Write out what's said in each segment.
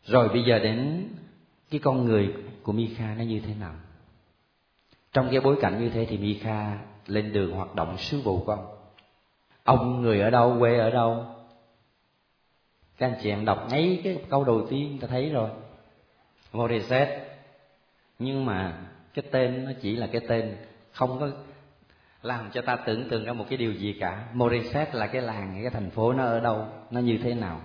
Rồi bây giờ đến cái con người của Mi-kha nó như thế nào? Trong cái bối cảnh như thế thì Mi-kha lên đường hoạt động sứ vụ của ông. Ông người ở đâu, quê ở đâu? Các anh chị em đọc ngay cái câu đầu tiên ta thấy rồi, Moreset. Nhưng mà cái tên nó chỉ là cái tên, không có làm cho ta tưởng tượng ra một cái điều gì cả. Moreset là cái làng, cái thành phố nó ở đâu, nó như thế nào?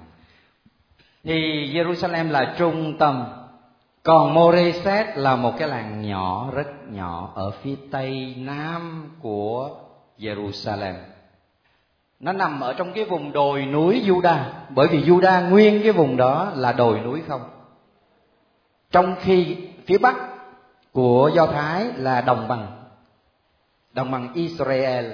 Thì Jerusalem là trung tâm, còn Moreset là một cái làng nhỏ, rất nhỏ ở phía tây nam của Jerusalem. Nó nằm ở trong cái vùng đồi núi Juda, bởi vì Juda nguyên cái vùng đó là đồi núi không. Trong khi phía bắc của Do Thái là đồng bằng Israel.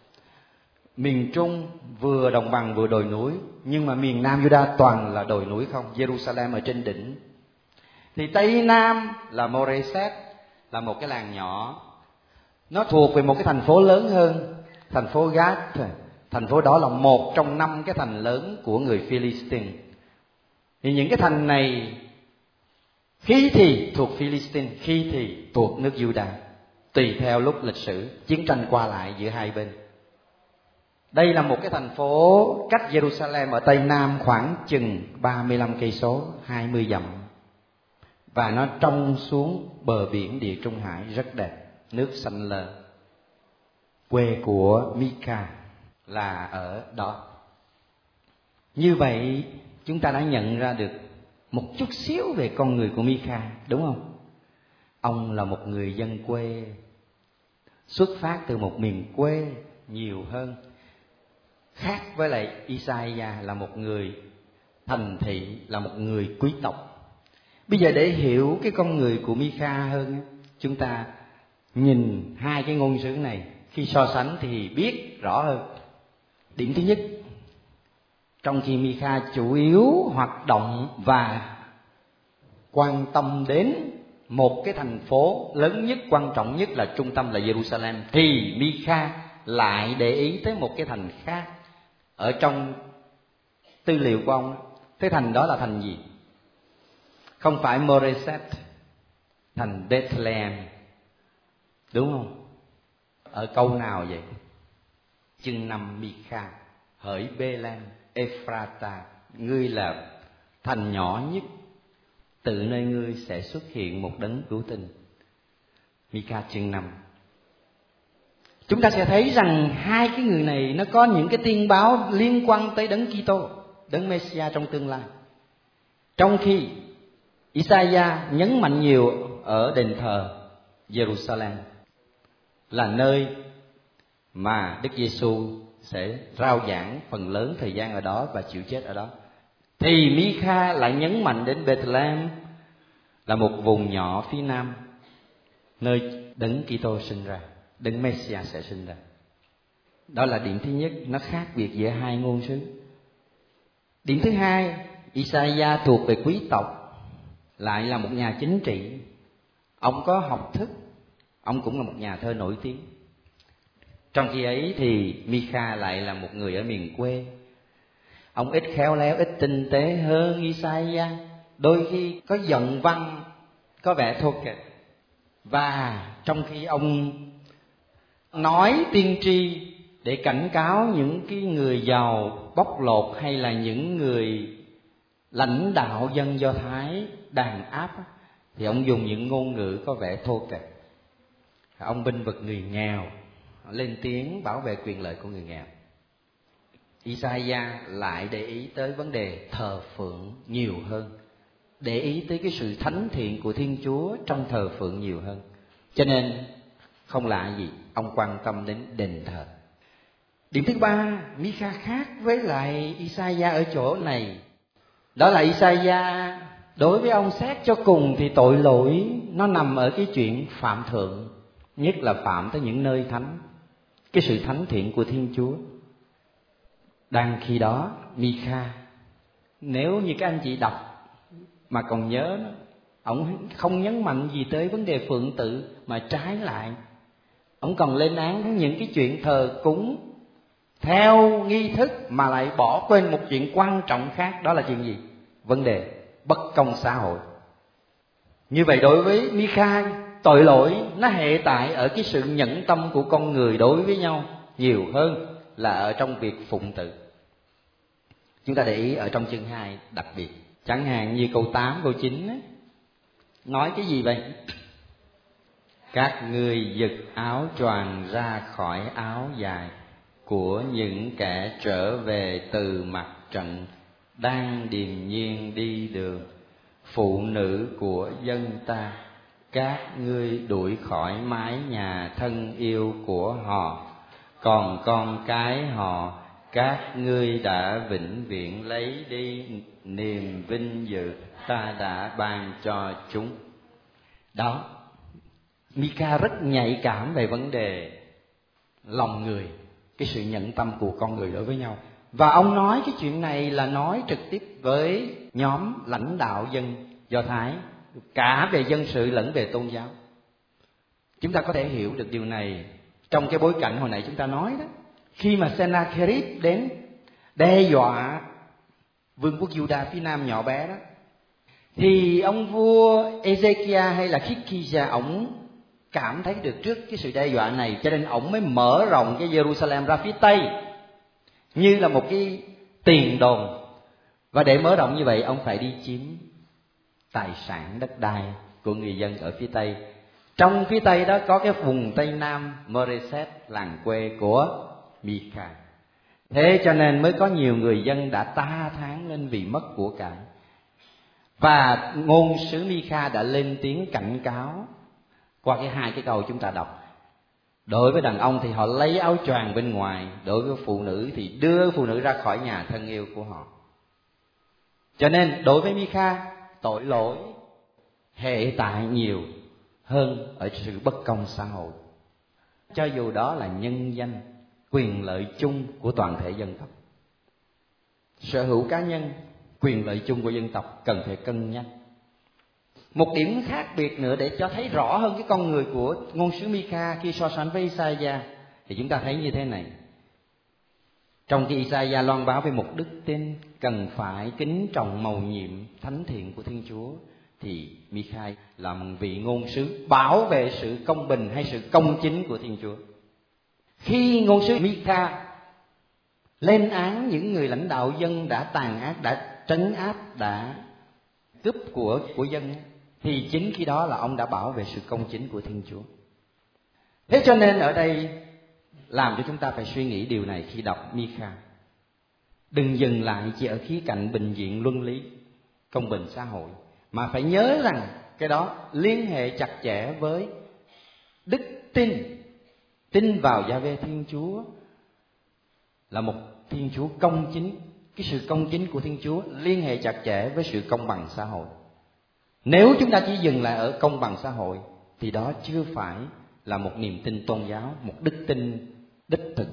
Miền Trung vừa đồng bằng vừa đồi núi, nhưng mà miền Nam Juda toàn là đồi núi không. Jerusalem ở trên đỉnh. Thì Tây Nam là Moreset, là một cái làng nhỏ. Nó thuộc về một cái thành phố lớn hơn, thành phố Gath. Thành phố đó là một trong 5 cái thành lớn của người Philistine. Thì những cái thành này khi thì thuộc Philistine, khi thì thuộc nước Juda, tùy theo lúc lịch sử chiến tranh qua lại giữa hai bên. Đây là một cái thành phố cách Jerusalem ở Tây Nam khoảng chừng 35 cây số, 20 dặm. Và nó trông xuống bờ biển Địa Trung Hải rất đẹp, nước xanh lơ. Quê của Mi-kha là ở đó. Như vậy chúng ta đã nhận ra được một chút xíu về con người của Mi-kha, đúng không? Ông là một người dân quê, xuất phát từ một miền quê nhiều hơn. Khác với lại Isaiah là một người thành thị, là một người quý tộc. Bây giờ để hiểu cái con người của Mi-kha hơn, chúng ta nhìn hai cái ngôn sứ này, khi so sánh thì biết rõ hơn. Điểm thứ nhất, trong khi Mi-kha chủ yếu hoạt động và quan tâm đến một cái thành phố lớn nhất, quan trọng nhất là trung tâm là Jerusalem, thì Mi-kha lại để ý tới một cái thành khác ở trong tư liệu của ông. Cái thành đó là thành gì? Không phải Moreset, thành Bethlehem, đúng không? Ở câu nào vậy? Chương 5 Mi-kha: hỡi Bê-lem Ephrata, ngươi là thành nhỏ nhất, từ nơi ngươi sẽ xuất hiện một đấng cứu tinh. Mi-kha chương 5. Chúng ta sẽ thấy rằng hai cái người này nó có những cái tiên báo liên quan tới đấng Kitô, đấng Messiah trong tương lai. Trong khi Isaiah nhấn mạnh nhiều ở đền thờ Jerusalem, là nơi mà Đức Giêsu sẽ rao giảng phần lớn thời gian ở đó và chịu chết ở đó. Thì Mi-kha lại nhấn mạnh đến Bethlehem, là một vùng nhỏ phía nam, nơi đấng Kitô sinh ra, đấng Messiah sẽ sinh ra. Đó là điểm thứ nhất, nó khác biệt giữa hai ngôn sứ. Điểm thứ hai, Isaiah thuộc về quý tộc, lại là một nhà chính trị. Ông có học thức, ông cũng là một nhà thơ nổi tiếng. Trong khi ấy thì Mi-kha lại là một người ở miền quê. Ông ít khéo léo, ít tinh tế hơn Isaiah, đôi khi có giận văn, có vẻ thô kệch. Và trong khi ông nói tiên tri để cảnh cáo những cái người giàu bóc lột, hay là những người lãnh đạo dân Do Thái đàn áp, thì ông dùng những ngôn ngữ có vẻ thô kệch. Ông bênh vực người nghèo, lên tiếng bảo vệ quyền lợi của người nghèo. Isaiah lại để ý tới vấn đề thờ phượng nhiều hơn, để ý tới cái sự thánh thiện của Thiên Chúa trong thờ phượng nhiều hơn. Cho nên không lạ gì ông quan tâm đến đền thờ. Điểm thứ ba, Mi-kha khác với lại Isaiah ở chỗ này, đó là Isaiah đối với ông xét cho cùng thì tội lỗi nó nằm ở cái chuyện phạm thượng, nhất là phạm tới những nơi thánh, cái sự thánh thiện của Thiên Chúa. Đang khi đó Mi-kha, nếu như các anh chị đọc mà còn nhớ, ông không nhấn mạnh gì tới vấn đề phượng tự, mà trái lại ông còn lên án những cái chuyện thờ cúng theo nghi thức, mà lại bỏ quên một chuyện quan trọng khác. Đó là chuyện gì? Vấn đề bất công xã hội. Như vậy đối với Mi-kha, tội lỗi nó hệ tại ở cái sự nhẫn tâm của con người đối với nhau nhiều hơn là ở trong việc phụng tự. Chúng ta để ý ở trong chương 2 đặc biệt, chẳng hạn như câu 8, câu 9 ấy, nói cái gì vậy? Các ngươi giật áo choàng ra khỏi áo dài của những kẻ trở về từ mặt trận, đang điềm nhiên đi đường. Phụ nữ của dân ta, các ngươi đuổi khỏi mái nhà thân yêu của họ, còn con cái họ các ngươi đã vĩnh viễn lấy đi niềm vinh dự ta đã ban cho chúng. Đó, Mi-kha rất nhạy cảm về vấn đề lòng người, cái sự nhẫn tâm của con người đối với nhau. Và ông nói cái chuyện này là nói trực tiếp với nhóm lãnh đạo dân Do Thái, cả về dân sự lẫn về tôn giáo. Chúng ta có thể hiểu được điều này trong cái bối cảnh hồi nãy chúng ta nói đó. Khi mà Sennacherib đến đe dọa vương quốc Juda phía nam nhỏ bé đó, thì ông vua Ezekiel hay là Khizkia, ổng cảm thấy được trước cái sự đe dọa này, cho nên ổng mới mở rộng cái Jerusalem ra phía tây như là một cái tiền đồn. Và để mở rộng như vậy, ông phải đi chiếm tài sản đất đai của người dân ở phía tây. Trong phía tây đó có cái vùng tây nam Moreset, làng quê của Mi-kha. Thế cho nên mới có nhiều người dân đã ta thán lên vì mất của cải. Và ngôn sứ Mi-kha đã lên tiếng cảnh cáo qua hai cái câu chúng ta đọc. Đối với đàn ông thì họ lấy áo choàng bên ngoài, đối với phụ nữ thì đưa phụ nữ ra khỏi nhà thân yêu của họ. Cho nên đối với Mi-kha, tội lỗi hệ tại nhiều hơn ở sự bất công xã hội, cho dù đó là nhân danh, quyền lợi chung của toàn thể dân tộc. Sở hữu cá nhân, quyền lợi chung của dân tộc cần phải cân nhắc. Một điểm khác biệt nữa để cho thấy rõ hơn cái con người của ngôn sứ Mi-kha khi so sánh với Isaiah thì chúng ta thấy như thế này. Trong khi Isaiah loan báo về một đức tin cần phải kính trọng mầu nhiệm thánh thiện của Thiên Chúa, thì Mi-kha là một vị ngôn sứ bảo vệ sự công bình hay sự công chính của Thiên Chúa. Khi ngôn sứ Mi-kha lên án những người lãnh đạo dân đã tàn ác, đã trấn áp, đã cướp của dân, thì chính khi đó là ông đã bảo vệ sự công chính của Thiên Chúa. Thế cho nên ở đây làm cho chúng ta phải suy nghĩ điều này khi đọc Mi-kha. Đừng dừng lại chỉ ở khía cạnh bình diện luân lý, công bình xã hội, mà phải nhớ rằng cái đó liên hệ chặt chẽ với đức tin. Tin vào Giê-hô-va Thiên Chúa là một Thiên Chúa công chính. Cái sự công chính của Thiên Chúa liên hệ chặt chẽ với sự công bằng xã hội. Nếu chúng ta chỉ dừng lại ở công bằng xã hội thì đó chưa phải là một niềm tin tôn giáo, một đức tin đích thực.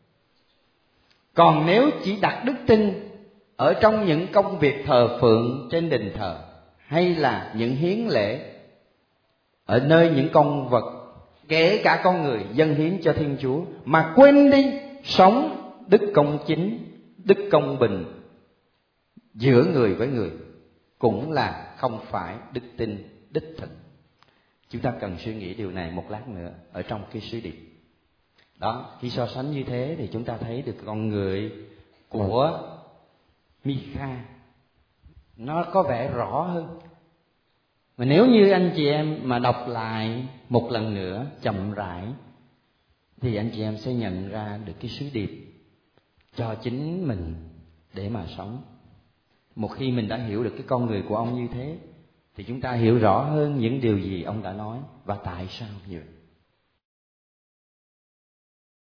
Còn nếu chỉ đặt đức tin ở trong những công việc thờ phượng trên đền thờ, hay là những hiến lễ ở nơi những con vật, kể cả con người dâng hiến cho Thiên Chúa, mà quên đi sống đức công chính, đức công bình giữa người với người, cũng là không phải đức tin đích thực. Chúng ta cần suy nghĩ điều này một lát nữa ở trong cái sứ điệp. Đó, khi so sánh như thế thì chúng ta thấy được con người của Mi-kha nó có vẻ rõ hơn. Mà nếu như anh chị em mà đọc lại một lần nữa chậm rãi thì anh chị em sẽ nhận ra được cái sứ điệp cho chính mình để mà sống. Một khi mình đã hiểu được cái con người của ông như thế thì chúng ta hiểu rõ hơn những điều gì ông đã nói và tại sao như vậy.